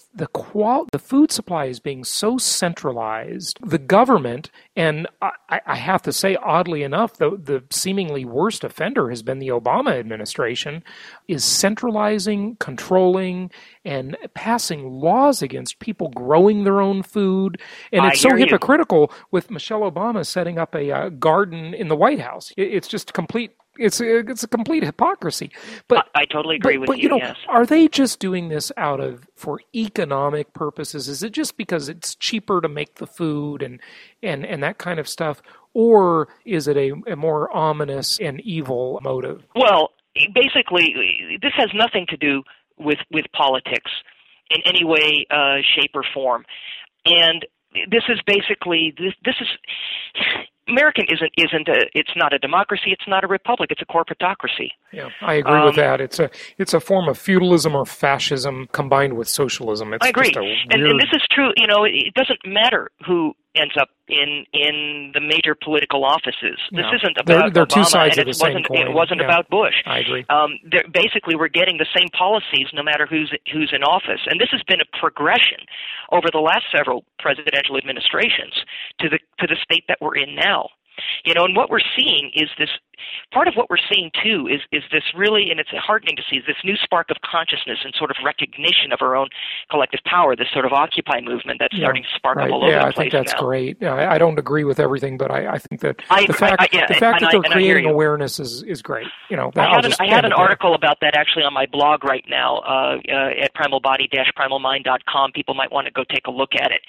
the food supply is being so centralized. The government, and I have to say, oddly enough, the seemingly worst offender has been the Obama administration, is centralizing, controlling, and passing laws against people growing their own food. And it's so hypocritical with Michelle Obama setting up a garden in the White House. It's just complete. It's a complete hypocrisy. But I totally agree with you. You know, yes. Are they just doing this for economic purposes? Is it just because it's cheaper to make the food and that kind of stuff, or is it a more ominous and evil motive? Well, basically, this has nothing to do with politics in any way, shape, or form, and this is basically this is. American it's not a democracy, it's not a republic, it's a corporatocracy. Yeah, I agree with that. It's a form of feudalism or fascism combined with socialism. It's I agree. Just a weird... and this is true, you know, it doesn't matter who ends up in the major political offices. This isn't about they're Obama, two sides and of the same coin. It wasn't about Bush. I agree. Basically, we're getting the same policies no matter who's in office, and this has been a progression over the last several presidential administrations to the state that we're in now. You know, and what we're seeing is this. Part of what we're seeing too is this really, and it's heartening to see, this new spark of consciousness and sort of recognition of our own collective power. This sort of Occupy movement that's starting to spark up all over the place now. I think that's great. I don't agree with everything, but I think that the fact that they're creating awareness is great. You know, I have an article about that actually on my blog right now at primalbody-primalmind.com. People might want to go take a look at it.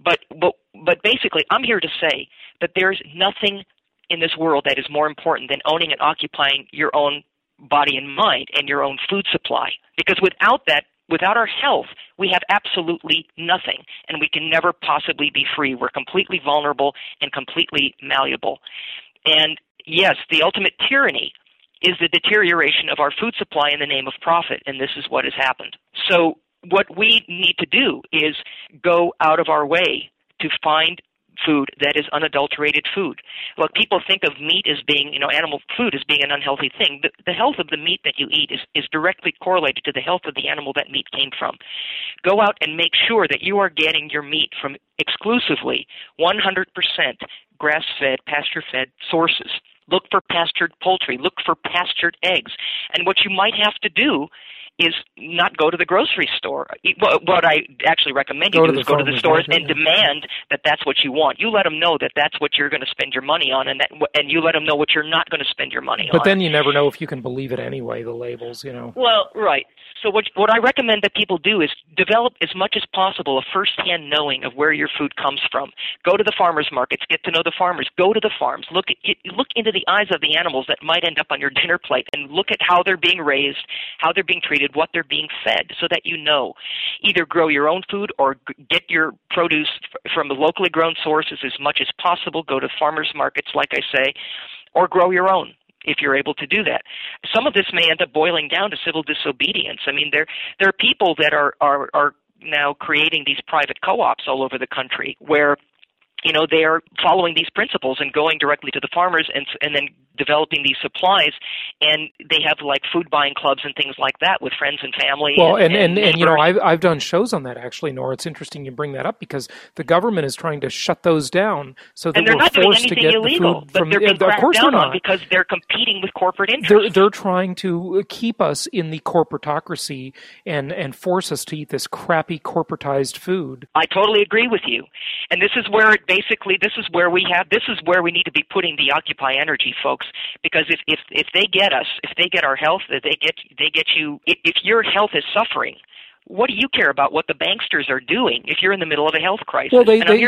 But basically, I'm here to say that there's nothing in this world that is more important than owning and occupying your own body and mind and your own food supply. Because without that, without our health, we have absolutely nothing, and we can never possibly be free. We're completely vulnerable and completely malleable. And yes, the ultimate tyranny is the deterioration of our food supply in the name of profit, and this is what has happened. So what we need to do is go out of our way to find food that is unadulterated food. Look, people think of meat as being, animal food as being an unhealthy thing. The health of the meat that you eat is directly correlated to the health of the animal that meat came from. Go out and make sure that you are getting your meat from exclusively 100% grass-fed, pasture-fed sources. Look for pastured poultry. Look for pastured eggs. And what you might have to do is not go to the grocery store. What I actually recommend you do is go to the stores and demand that that's what you want. You let them know that that's what you're going to spend your money on, and you let them know what you're not going to spend your money on. But then you never know if you can believe it anyway, the labels, Well, right. So what I recommend that people do is develop as much as possible a first-hand knowing of where your food comes from. Go to the farmers markets, get to know the farmers, go to the farms, look into the eyes of the animals that might end up on your dinner plate, and look at how they're being raised, how they're being treated, what they're being fed, so that you know. Either grow your own food or get your produce from the locally grown sources as much as possible. Go to farmers markets, like I say, or grow your own, if you're able to do that. Some of this may end up boiling down to civil disobedience. I mean, there are people that are now creating these private co-ops all over the country where they are following these principles and going directly to the farmers and then developing these supplies, and they have like food buying clubs and things like that with friends and family. Well, and I've done shows on that actually, Nora. It's interesting you bring that up because the government is trying to shut those down so that we're forced to get illegal, the food from. They're being of course down they're not, on because they're competing with corporate interests. They're trying to keep us in the corporatocracy and force us to eat this crappy corporatized food. I totally agree with you, and this is where this is where we need to be putting the Occupy energy, folks. Because if they get us, if they get our health, if they get you, if your health is suffering, what do you care about what the banksters are doing if you're in the middle of a health crisis? Well,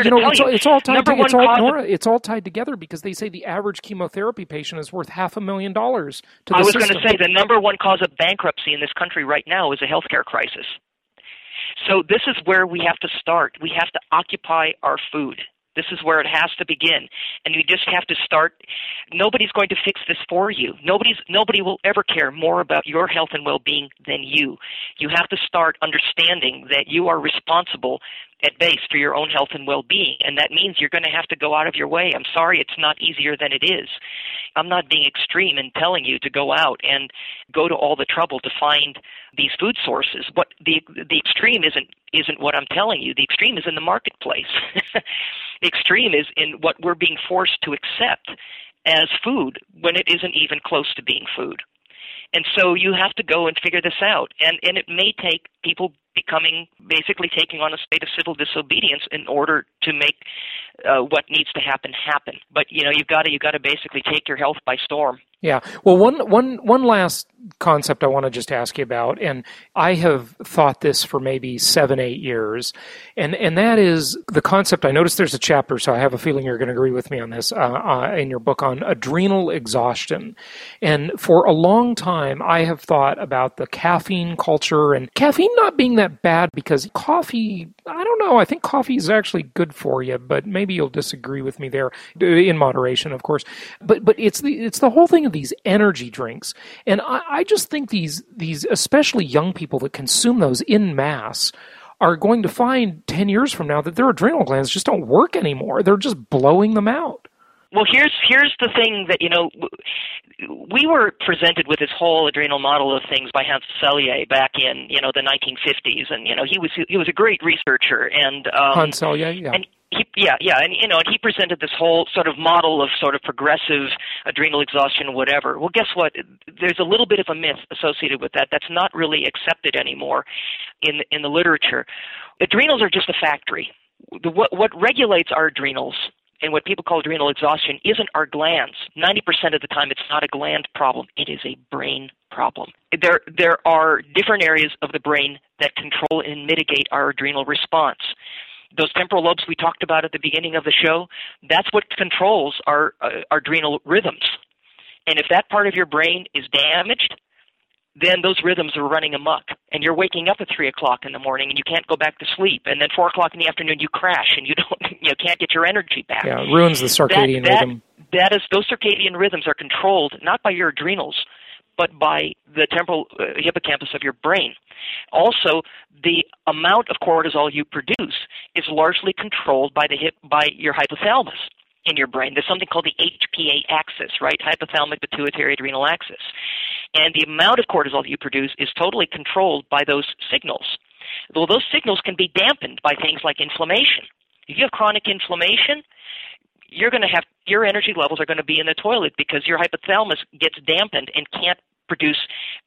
it's all tied together because they say the average chemotherapy patient is worth $500,000 to the system. I was going to say the number one cause of bankruptcy in this country right now is a healthcare crisis. So this is where we have to start. We have to occupy our food. This is where it has to begin. And you just have to start. Nobody's going to fix this for you. Nobody will ever care more about your health and well-being than you. You have to start understanding that you are responsible at base for your own health and well-being, and that means you're going to have to go out of your way. I'm sorry, it's not easier than it is. I'm not being extreme in telling you to go out and go to all the trouble to find these food sources. What the extreme isn't what I'm telling you. The extreme is in the marketplace. The extreme is in what we're being forced to accept as food when it isn't even close to being food. And so you have to go and figure this out. And it may take people basically taking on a state of civil disobedience in order to make what needs to happen. But you've got to basically take your health by storm. Yeah. Well, one last concept I want to just ask you about, and I have thought this for maybe 7-8 years, and that is the concept. I noticed there's a chapter, so I have a feeling you're going to agree with me on this, in your book on adrenal exhaustion. And for a long time, I have thought about the caffeine culture, and caffeine not being that bad because coffee, I don't know, I think coffee is actually good for you, but maybe you'll disagree with me there, in moderation, of course. But it's the whole thing of these energy drinks. And I just think these especially young people that consume those in mass are going to find 10 years from now that their adrenal glands just don't work anymore. They're just blowing them out. Well, here's the thing that, we were presented with this whole adrenal model of things by Hans Selye back in, the 1950s. And, he was a great researcher. And Hans Selye, yeah. And and he presented this whole sort of model of sort of progressive adrenal exhaustion, whatever. Well, guess what? There's a little bit of a myth associated with that. That's not really accepted anymore in the literature. Adrenals are just a factory. What regulates our adrenals and what people call adrenal exhaustion isn't our glands. 90% of the time, it's not a gland problem. It is a brain problem. There are different areas of the brain that control and mitigate our adrenal response. Those temporal lobes we talked about at the beginning of the show, that's what controls our adrenal rhythms. And if that part of your brain is damaged, then those rhythms are running amok. And you're waking up at 3 o'clock in the morning and you can't go back to sleep. And then 4 o'clock in the afternoon you crash and you can't get your energy back. Yeah, it ruins the circadian rhythm. Those circadian rhythms are controlled not by your adrenals, but by the temporal hippocampus of your brain. Also, the amount of cortisol you produce is largely controlled by your hypothalamus in your brain. There's something called the HPA axis, right? Hypothalamic pituitary adrenal axis. And the amount of cortisol that you produce is totally controlled by those signals. Well, those signals can be dampened by things like inflammation. If you have chronic inflammation, your energy levels are going to be in the toilet because your hypothalamus gets dampened and can't produce,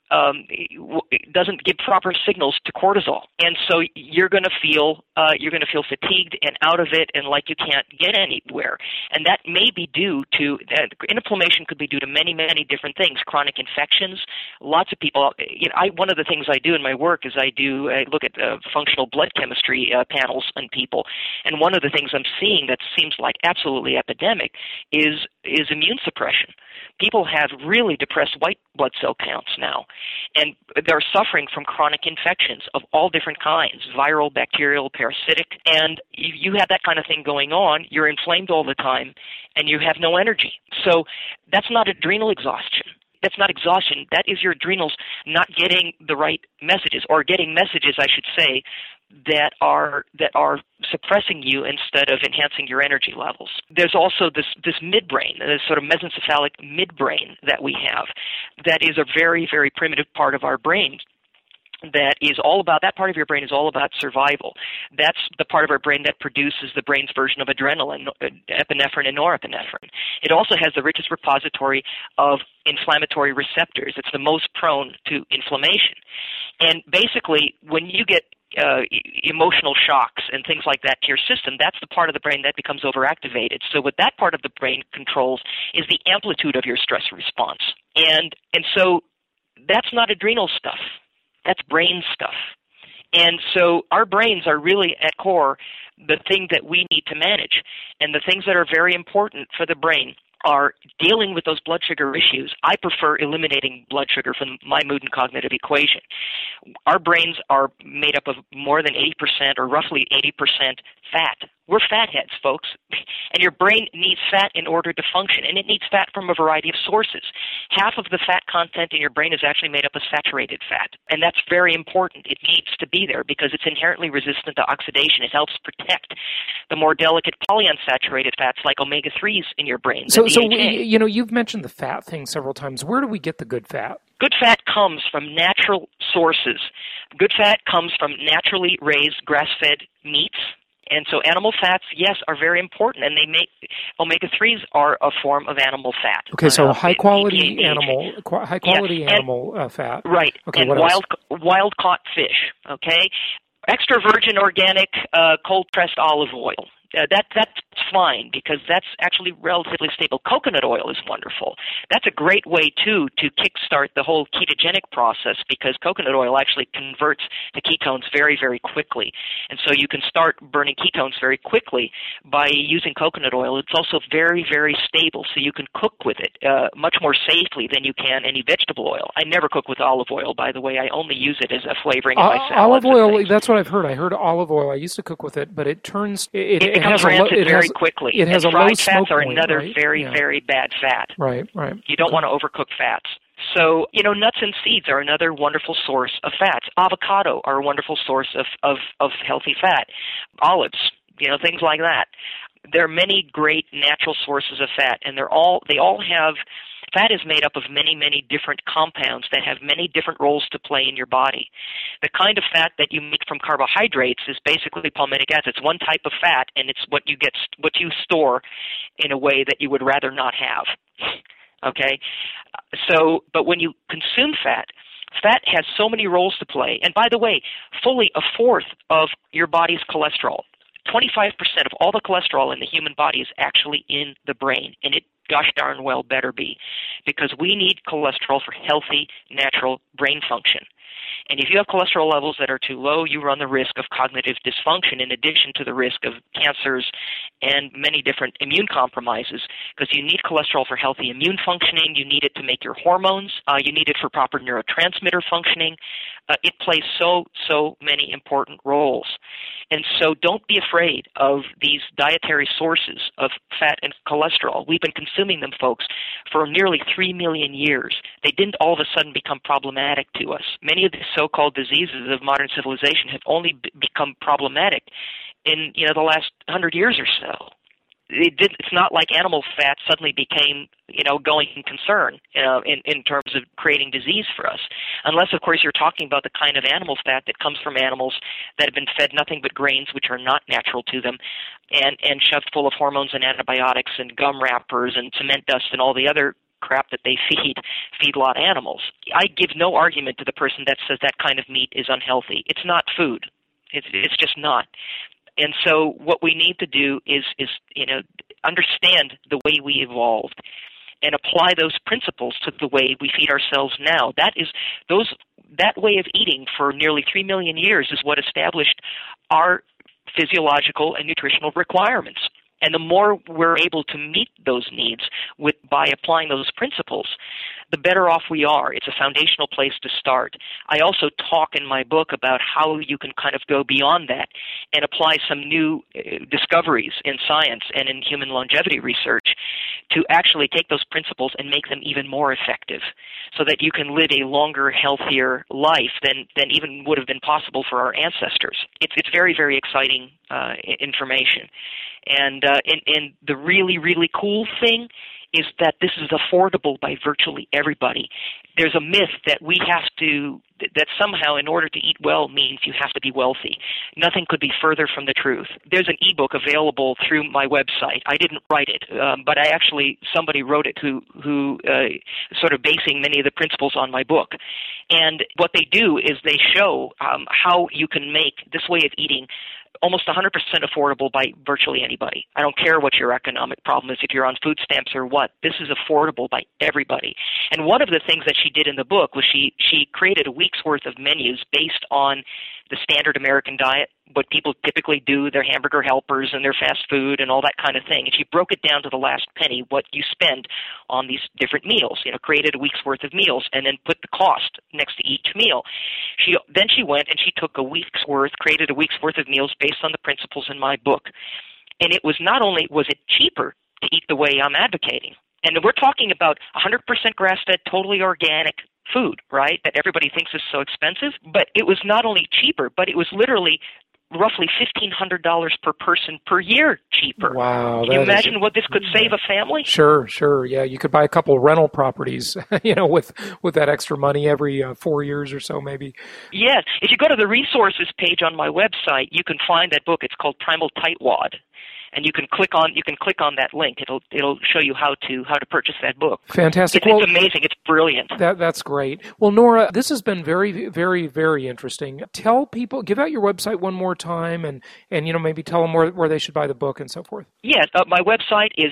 doesn't give proper signals to cortisol, and so you're going to feel fatigued and out of it, and like you can't get anywhere. And that may be due to inflammation. Could be due to many, many different things. Chronic infections. Lots of people. One of the things I do in my work is I look at functional blood chemistry panels on people, and one of the things I'm seeing that seems like absolutely epidemic is immune suppression. People have really depressed white blood cell counts now, and they're suffering from chronic infections of all different kinds, viral, bacterial, parasitic, and you have that kind of thing going on. You're inflamed all the time, and you have no energy. So that's not adrenal exhaustion. That's not exhaustion. That is your adrenals not getting the right messages, or getting messages, I should say, that are suppressing you instead of enhancing your energy levels. There's also this midbrain, this sort of mesencephalic midbrain that we have, that is a very, very primitive part of our brain. That part of your brain is all about survival. That's the part of our brain that produces the brain's version of adrenaline, epinephrine and norepinephrine. It also has the richest repository of inflammatory receptors. It's the most prone to inflammation. And basically, when you get emotional shocks and things like that to your system, that's the part of the brain that becomes overactivated. So what that part of the brain controls is the amplitude of your stress response. And so that's not adrenal stuff. That's brain stuff. And so our brains are really at core the thing that we need to manage. And the things that are very important for the brain are dealing with those blood sugar issues. I prefer eliminating blood sugar from my mood and cognitive equation. Our brains are made up of more than 80% or roughly 80% fat. We're fatheads, folks. And your brain needs fat in order to function, and it needs fat from a variety of sources. Half of the fat content in your brain is actually made up of saturated fat, and that's very important. It needs to be there because it's inherently resistant to oxidation. It helps protect the more delicate polyunsaturated fats like omega-3s in your brain. So you've mentioned the fat thing several times. Where do we get the good fat? Good fat comes from natural sources. Good fat comes from naturally raised grass-fed meats. And so animal fats, yes, are very important, and omega-3s are a form of animal fat. Okay, so high-quality animal fat. Right, okay, and wild-caught fish, okay? Extra virgin organic cold-pressed olive oil. That's fine because that's actually relatively stable. Coconut oil is wonderful. That's a great way, too, to kickstart the whole ketogenic process because coconut oil actually converts to ketones very, very quickly. And so you can start burning ketones very quickly by using coconut oil. It's also very, very stable, so you can cook with it much more safely than you can any vegetable oil. I never cook with olive oil, by the way. I only use it as a flavoring in my salads. Olive oil, that's what I've heard. I heard olive oil. I used to cook with it, but it turns... It becomes rancid very quickly. It has and a low fried smoke fats are point, another right? very bad fat. Right. You don't want to overcook fats. So, nuts and seeds are another wonderful source of fats. Avocado are a wonderful source of healthy fat. Olives, things like that. There are many great natural sources of fat, and they all have... Fat is made up of many, many different compounds that have many different roles to play in your body. The kind of fat that you make from carbohydrates is basically palmitic acid. It's one type of fat, and it's what you store in a way that you would rather not have. Okay? So, but when you consume fat has so many roles to play. And by the way, fully a fourth of your body's cholesterol, 25% of all the cholesterol in the human body is actually in the brain, and it gosh darn well better be, because we need cholesterol for healthy, natural brain function. And if you have cholesterol levels that are too low, you run the risk of cognitive dysfunction in addition to the risk of cancers and many different immune compromises, because you need cholesterol for healthy immune functioning. You need it to make your hormones. You need it for proper neurotransmitter functioning. It plays so many important roles. And so don't be afraid of these dietary sources of fat and cholesterol. We've been consuming them, folks, for nearly 3 million years. They didn't all of a sudden become problematic to us. Many of the so-called diseases of modern civilization have only become problematic in the last 100 years or so. It's not like animal fat suddenly became, going concern, in terms of creating disease for us. Unless, of course, you're talking about the kind of animal fat that comes from animals that have been fed nothing but grains which are not natural to them and shoved full of hormones and antibiotics and gum wrappers and cement dust and all the other crap that they feed feedlot animals. I give no argument to the person that says that kind of meat is unhealthy. It's not food. It's just not. And so what we need to do is understand the way we evolved and apply those principles to the way we feed ourselves now. That way of eating for nearly 3 million years is what established our physiological and nutritional requirements. And the more we're able to meet those needs by applying those principles, the better off we are. It's a foundational place to start. I also talk in my book about how you can kind of go beyond that and apply some new discoveries in science and in human longevity research to actually take those principles and make them even more effective so that you can live a longer, healthier life than even would have been possible for our ancestors. It's very, very exciting information. And the really, really cool thing is that this is affordable by virtually everybody. There's a myth that that somehow in order to eat well means you have to be wealthy. Nothing could be further from the truth. There's an ebook available through my website. I didn't write it, but somebody wrote it who sort of basing many of the principles on my book. And what they do is they show how you can make this way of eating almost 100% affordable by virtually anybody. I don't care what your economic problem is, if you're on food stamps or what. This is affordable by everybody. And one of the things that she did in the book was she created a week's worth of menus based on the standard American diet, what people typically do, their hamburger helpers and their fast food and all that kind of thing. And she broke it down to the last penny, what you spend on these different meals, created a week's worth of meals and then put the cost next to each meal. Then she went and she took created a week's worth of meals based on the principles in my book. And it was not only was it cheaper to eat the way I'm advocating, and we're talking about 100% grass-fed, totally organic food, right, that everybody thinks is so expensive, but it was not only cheaper, but it was literally roughly $1,500 per person per year cheaper. Wow. Can you imagine what this could save a family? Sure. Yeah, you could buy a couple of rental properties, with that extra money every 4 years or so, maybe. Yes. If you go to the resources page on my website, you can find that book. It's called Primal Tightwad. And you can click on that link. It'll show you how to purchase that book. Fantastic. It's amazing. It's brilliant. That's great. Well, Nora, this has been very, very, very interesting. Tell people, give out your website one more time, and maybe tell them where they should buy the book and so forth. Yes, my website is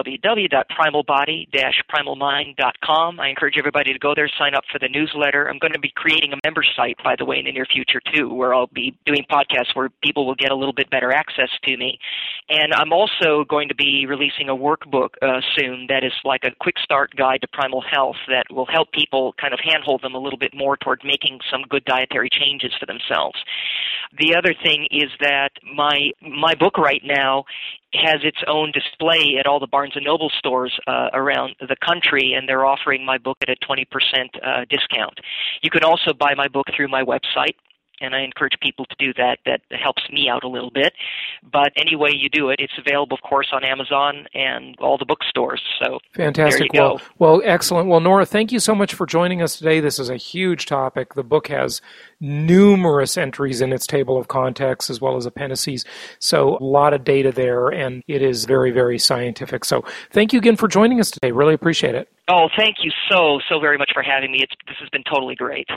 www.primalbody-primalmind.com. I encourage everybody to go there, sign up for the newsletter. I'm going to be creating a member site, by the way, in the near future too, where I'll be doing podcasts where people will get a little bit better access to me. And I'm also going to be releasing a workbook soon that is like a quick start guide to primal health that will help people kind of handhold them a little bit more toward making some good dietary changes for themselves. The other thing is that my book right now has its own display at all the Barnes & Noble stores around the country, and they're offering my book at a 20% discount. You can also buy my book through my website, and I encourage people to do that. That helps me out a little bit. But any way you do it, it's available, of course, on Amazon and all the bookstores. So fantastic. There you go. Well, excellent. Well, Nora, thank you so much for joining us today. This is a huge topic. The book has numerous entries in its table of contents as well as appendices. So a lot of data there, and it is very, very scientific. So thank you again for joining us today. Really appreciate it. Oh, thank you so very much for having me. This has been totally great.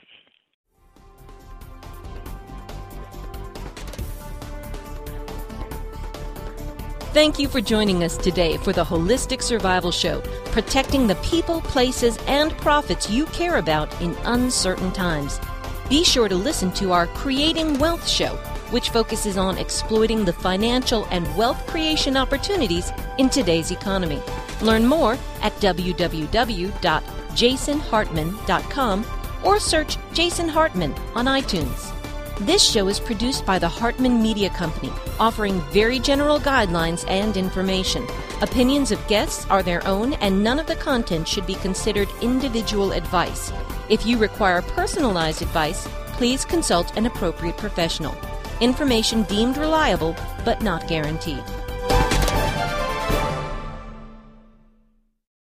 Thank you for joining us today for the Holistic Survival Show, protecting the people, places, and profits you care about in uncertain times. Be sure to listen to our Creating Wealth show, which focuses on exploiting the financial and wealth creation opportunities in today's economy. Learn more at www.jasonhartman.com or search Jason Hartman on iTunes. This show is produced by the Hartman Media Company, offering very general guidelines and information. Opinions of guests are their own, and none of the content should be considered individual advice. If you require personalized advice, please consult an appropriate professional. Information deemed reliable, but not guaranteed.